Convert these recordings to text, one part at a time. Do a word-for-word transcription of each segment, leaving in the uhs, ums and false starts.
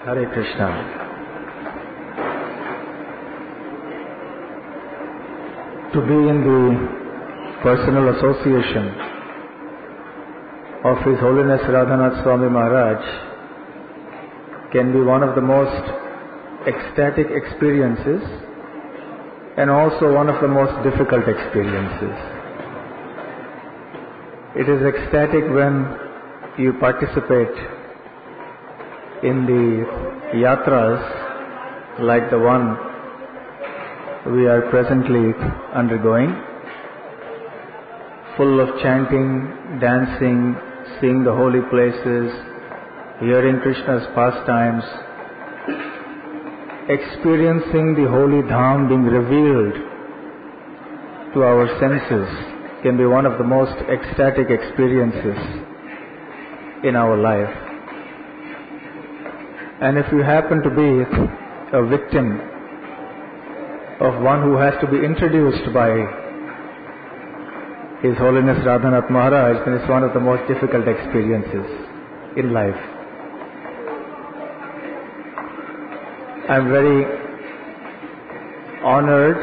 Hare Krishna. To be in the personal association of His Holiness Radhanath Swami Maharaj can be one of the most ecstatic experiences and also one of the most difficult experiences. It is ecstatic when you participate in the yatras like the one we are presently undergoing, full of chanting, dancing, seeing the holy places, hearing Krishna's pastimes, experiencing the holy dham being revealed to our senses can be one of the most ecstatic experiences in our life. And if you happen to be a victim of one who has to be introduced by His Holiness Radhanath Maharaj, then it's one of the most difficult experiences in life. I'm very honored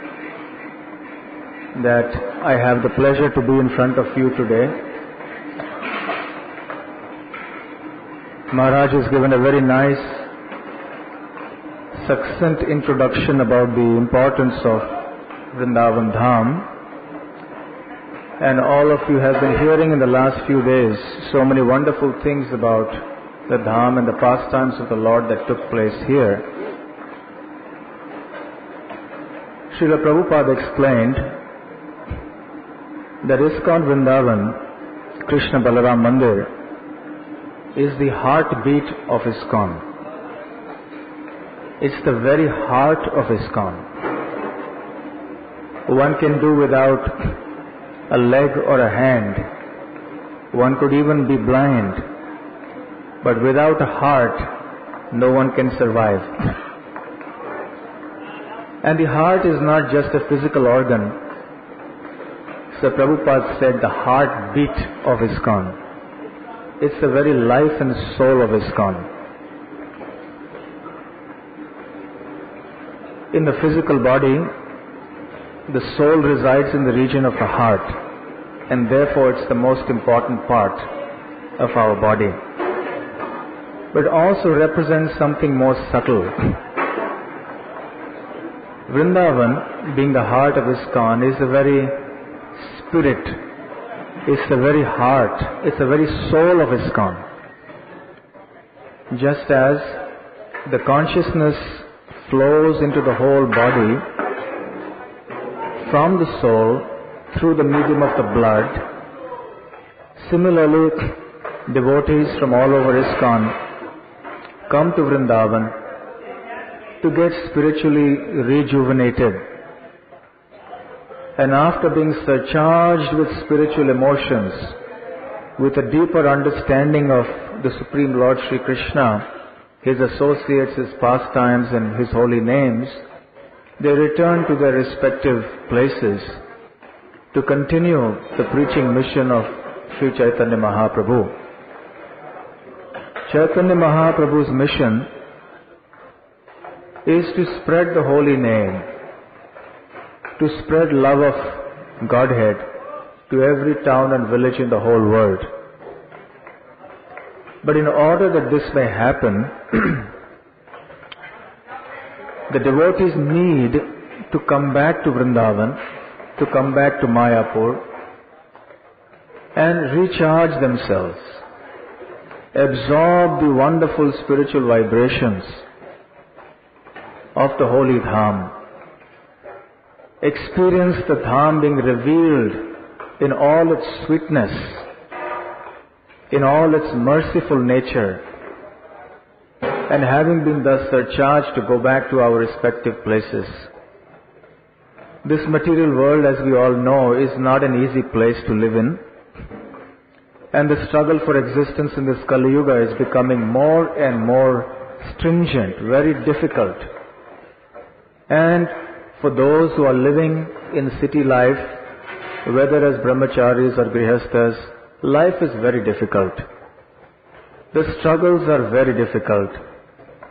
that I have the pleasure to be in front of you today. Maharaj has given a very nice, succinct introduction about the importance of Vrindavan Dham. And all of you have been hearing in the last few days so many wonderful things about the Dham and the pastimes of the Lord that took place here. Srila Prabhupada explained that ISKCON Vrindavan, Krishna Balaram Mandir, is the heartbeat of ISKCON. It's the very heart of ISKCON. One can do without a leg or a hand. One could even be blind. But without a heart, no one can survive. And the heart is not just a physical organ. So Prabhupada said the heartbeat of ISKCON. It's the very life and soul of ISKCON. In the physical body, the soul resides in the region of the heart, and therefore it's the most important part of our body. But it also represents something more subtle. Vrindavan, being the heart of ISKCON, is the very spirit, it's the very heart, it's the very soul of ISKCON. Just as the consciousness flows into the whole body from the soul through the medium of the blood, similarly devotees from all over ISKCON come to Vrindavan to get spiritually rejuvenated. And after being surcharged with spiritual emotions, with a deeper understanding of the Supreme Lord Sri Krishna, His associates, His pastimes and His holy names, they return to their respective places to continue the preaching mission of Sri Chaitanya Mahaprabhu. Chaitanya Mahaprabhu's mission is to spread the holy name, to spread love of Godhead to every town and village in the whole world. But in order that this may happen, the devotees need to come back to Vrindavan, to come back to Mayapur and recharge themselves, absorb the wonderful spiritual vibrations of the holy Dham, experience the Dham being revealed in all its sweetness, in all its merciful nature, and having been thus surcharged to go back to our respective places. This material world, as we all know, is not an easy place to live in, and the struggle for existence in this Kali Yuga is becoming more and more stringent, very difficult. And for those who are living in city life, whether as brahmacharis or grihasthas, life is very difficult. The struggles are very difficult.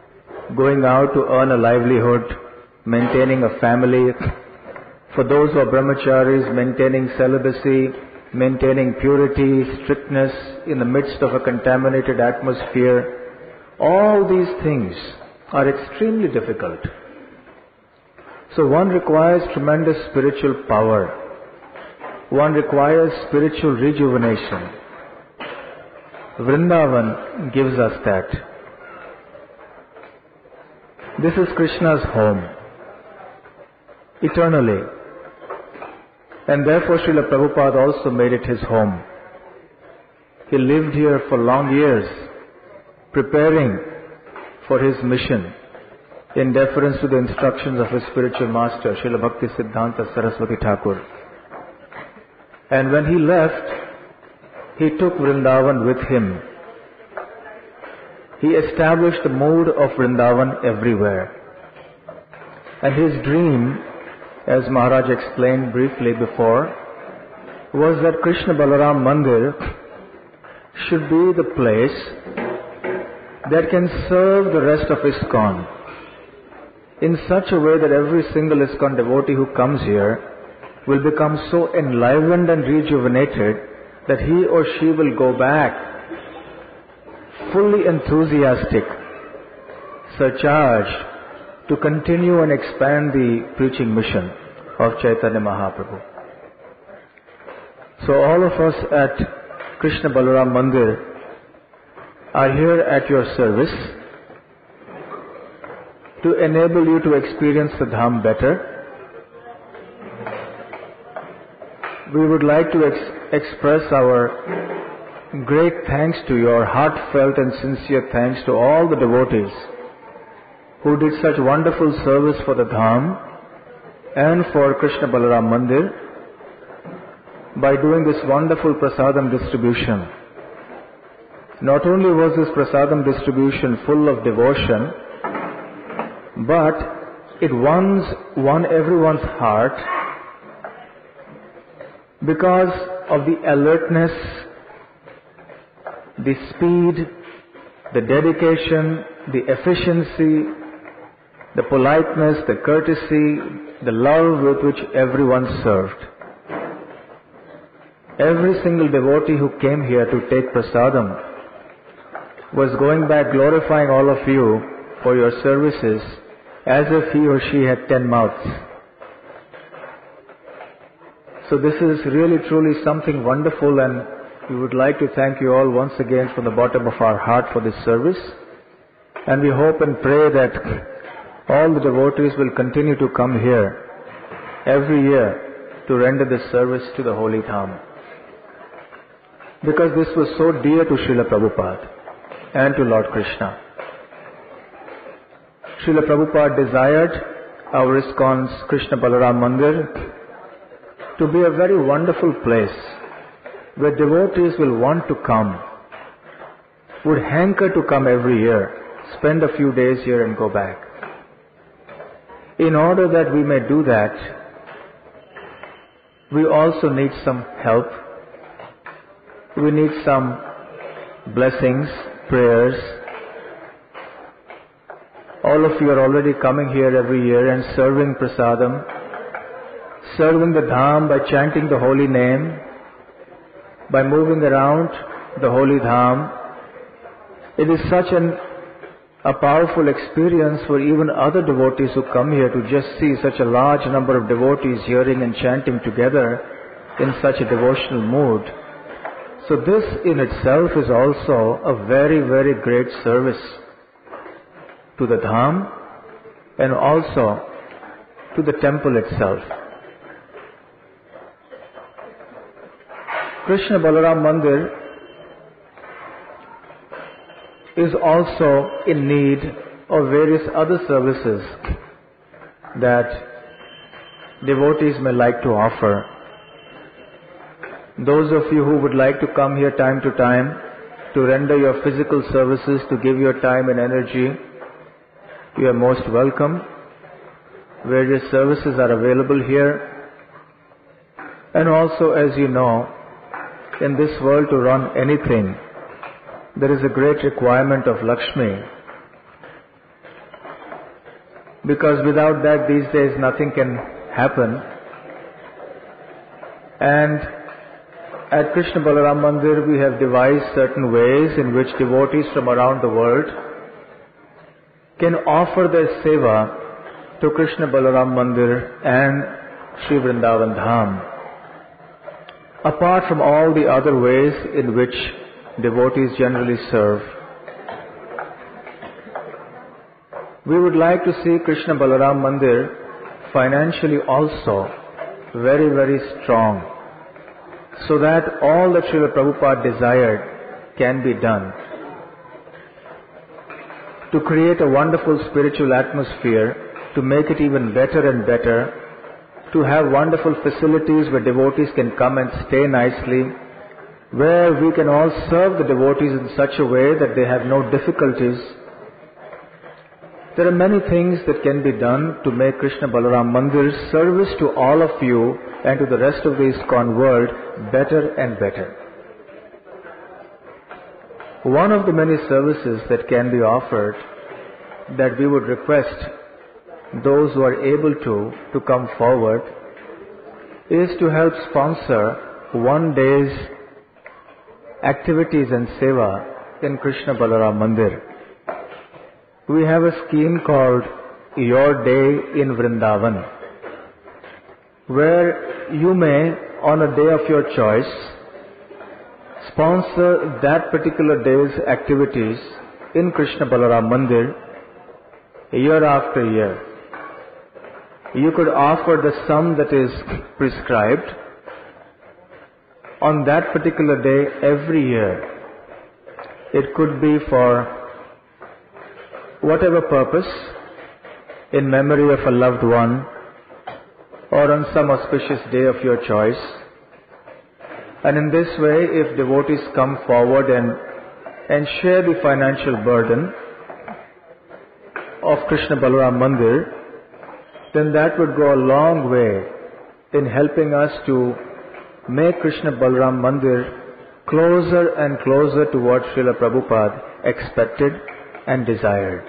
going out to earn a livelihood, maintaining a family. For those who are brahmacharis, maintaining celibacy, maintaining purity, strictness in the midst of a contaminated atmosphere. All these things are extremely difficult. So one requires tremendous spiritual power. One requires spiritual rejuvenation. Vrindavan gives us that. This is Krishna's home, eternally. And therefore Srila Prabhupada also made it his home. He lived here for long years, preparing for his mission in deference to the instructions of his spiritual master, Srila Bhakti Siddhanta Saraswati Thakur. And when he left, he took Vrindavan with him. He established the mood of Vrindavan everywhere. And his dream, as Maharaj explained briefly before, was that Krishna Balaram Mandir should be the place that can serve the rest of ISKCON in such a way that every single ISKCON devotee who comes here will become so enlivened and rejuvenated that he or she will go back fully enthusiastic, surcharged to continue and expand the preaching mission of Chaitanya Mahaprabhu. So all of us at Krishna Balaram Mandir are here at your service to enable you to experience the Dham better. We would like to ex- express our great thanks to you, our heartfelt and sincere thanks to all the devotees who did such wonderful service for the Dham and for Krishna Balaram Mandir by doing this wonderful prasadam distribution. Not only was this prasadam distribution full of devotion, but it won, won everyone's heart because of the alertness, the speed, the dedication, the efficiency, the politeness, the courtesy, the love with which everyone served. Every single devotee who came here to take prasadam was going back glorifying all of you for your services as if he or she had ten mouths. So this is really truly something wonderful, and we would like to thank you all once again from the bottom of our heart for this service. And we hope and pray that all the devotees will continue to come here every year to render this service to the Holy Dham. Because this was so dear to Srila Prabhupada and to Lord Krishna. Srila Prabhupada desired our ISKCON's Krishna Balaram Mandir to be a very wonderful place where devotees will want to come, would hanker to come every year, spend a few days here and go back. In order that we may do that, we also need some help. We need some blessings, prayers. All of you are already coming here every year and serving prasadam, serving the Dham by chanting the holy name, by moving around the holy Dham. It is such an, a powerful experience for even other devotees who come here to just see such a large number of devotees hearing and chanting together in such a devotional mood. So this in itself is also a very, very great service to the Dham and also to the temple itself. Krishna Balaram Mandir is also in need of various other services that devotees may like to offer. Those of you who would like to come here time to time to render your physical services, to give your time and energy, you are most welcome. Various services are available here. And also, as you know, in this world to run anything, there is a great requirement of Lakshmi. because without that these days nothing can happen. And at Krishna Balaram Mandir we have devised certain ways in which devotees from around the world can offer their seva to Krishna Balaram Mandir and Sri Vrindavan Dham. Apart from all the other ways in which devotees generally serve, we would like to see Krishna Balaram Mandir financially also very, very strong, so that all that Srila Prabhupada desired can be done. To create a wonderful spiritual atmosphere, to make it even better and better, to have wonderful facilities where devotees can come and stay nicely, where we can all serve the devotees in such a way that they have no difficulties. There are many things that can be done to make Krishna Balaram Mandir's service to all of you and to the rest of the ISKCON world better and better. One of the many services that can be offered, that we would request those who are able to, to come forward, is to help sponsor one day's activities and seva in Krishna Balaram Mandir. We have a scheme called Your Day in Vrindavan, where you may, on a day of your choice, sponsor that particular day's activities in Krishna Balaram Mandir year after year. You could offer the sum that is prescribed on that particular day every year. It could be for whatever purpose, in memory of a loved one, or on some auspicious day of your choice. And in this way, if devotees come forward and, and share the financial burden of Krishna Balaram Mandir, then that would go a long way in helping us to make Krishna Balaram Mandir closer and closer to what Srila Prabhupada expected and desired.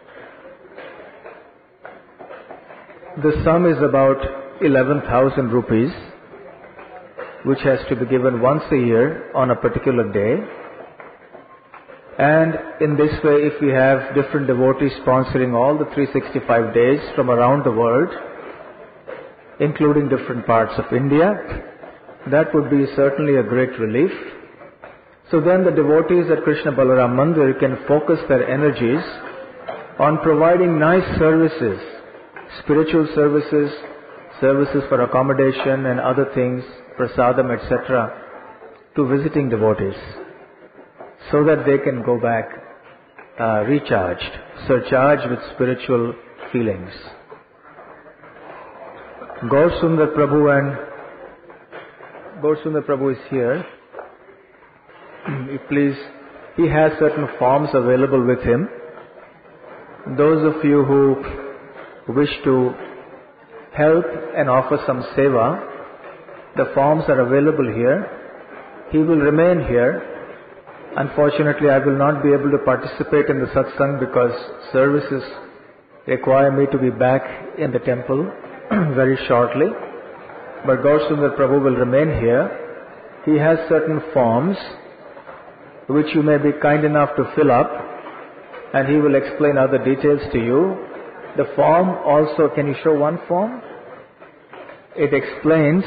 The sum is about eleven thousand rupees, which has to be given once a year on a particular day. And in this way, if we have different devotees sponsoring all the three hundred sixty-five days from around the world, including different parts of India, that would be certainly a great relief. So then the devotees at Krishna Balaram Mandir can focus their energies on providing nice services, spiritual services, services for accommodation and other things, prasadam, et cetera, to visiting devotees, so that they can go back uh, recharged, surcharged with spiritual feelings. Gaur Sundar Prabhu and Gaur Sundar Prabhu is here. Please, he has certain forms available with him. Those of you who wish to help and offer some seva, the forms are available here. He will remain here. Unfortunately, I will not be able to participate in the satsang because services require me to be back in the temple very shortly. But Gaur Sundar Prabhu will remain here. He has certain forms which you may be kind enough to fill up, and he will explain other details to you. The form also, can you show one form? It explains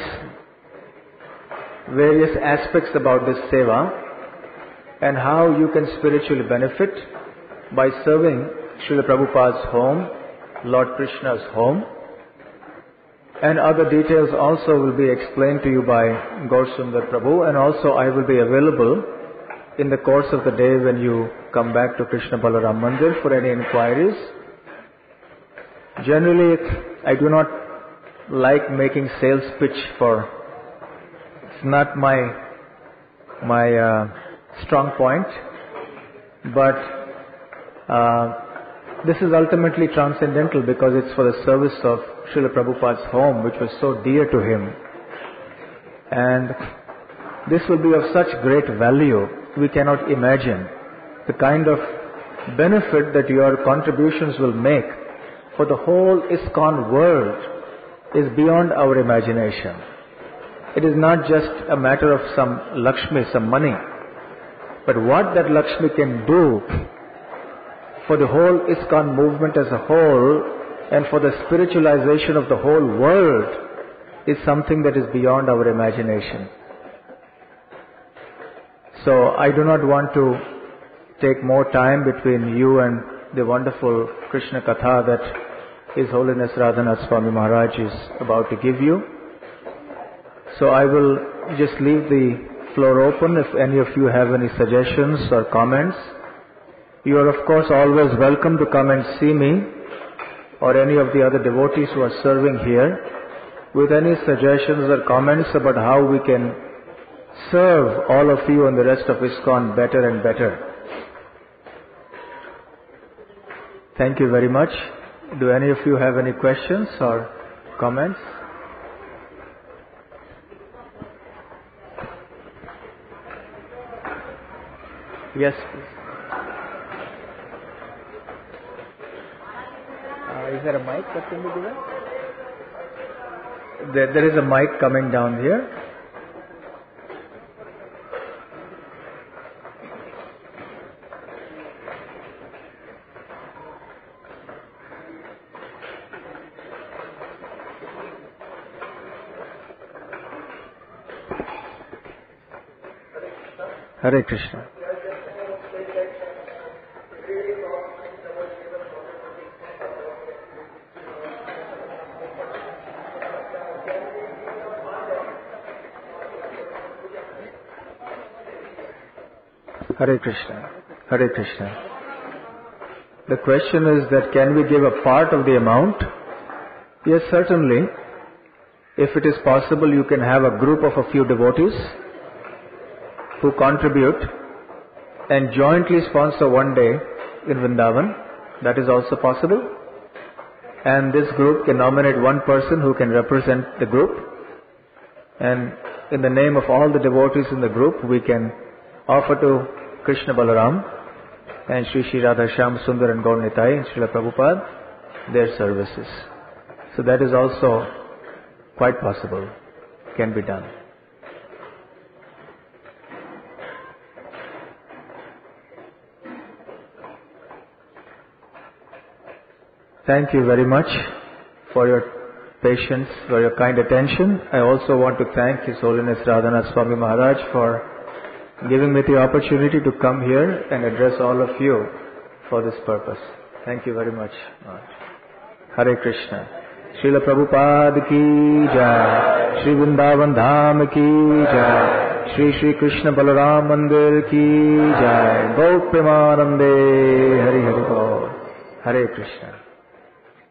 various aspects about this seva and how you can spiritually benefit by serving Srila Prabhupada's home, Lord Krishna's home. And other details also will be explained to you by Gaur Sundar Prabhu, and also I will be available in the course of the day when you come back to Krishna Balaram Mandir for any inquiries. Generally, I do not like making sales pitch for, it's not my, my uh, strong point, but uh, this is ultimately transcendental because it's for the service of Srila Prabhupada's home, which was so dear to him. And this will be of such great value, we cannot imagine the kind of benefit that your contributions will make for the whole ISKCON world is beyond our imagination. It is not just a matter of some Lakshmi, some money, but what that Lakshmi can do for the whole ISKCON movement as a whole and for the spiritualization of the whole world is something that is beyond our imagination. So I do not want to take more time between you and the wonderful Krishna Katha that His Holiness Radhanath Swami Maharaj is about to give you. So I will just leave the floor open if any of you have any suggestions or comments. You are of course always welcome to come and see me or any of the other devotees who are serving here with any suggestions or comments about how we can serve all of you and the rest of ISKCON better and better. Thank you very much. Do any of you have any questions or comments? Yes, please. Uh, is there a mic that can be given? There, there is a mic coming down here. Hare Krishna. Hare Krishna. Hare Krishna. The question is that can we give a part of the amount? Yes, certainly. If it is possible, you can have a group of a few devotees who contribute and jointly sponsor one day in Vrindavan. That is also possible. And this group can nominate one person who can represent the group. And in the name of all the devotees in the group, we can offer to Krishna Balaram and Sri Sri Radha Shyam Sundar and Gaur Nitai and Srila Prabhupada their services. So that is also quite possible, can be done. Thank you very much for your patience, for your kind attention. I also want to thank His Holiness Radhanath Swami Maharaj for giving me the opportunity to come here and address all of you for this purpose. Thank you very much. Hare Krishna. Srila Prabhupada ki jai. Shri Vrindavan Dham ki jai. Shri Shri Krishna Balaram Mandir ki jai. Gau Premanande. Hari Hari Gaur. Hare Krishna.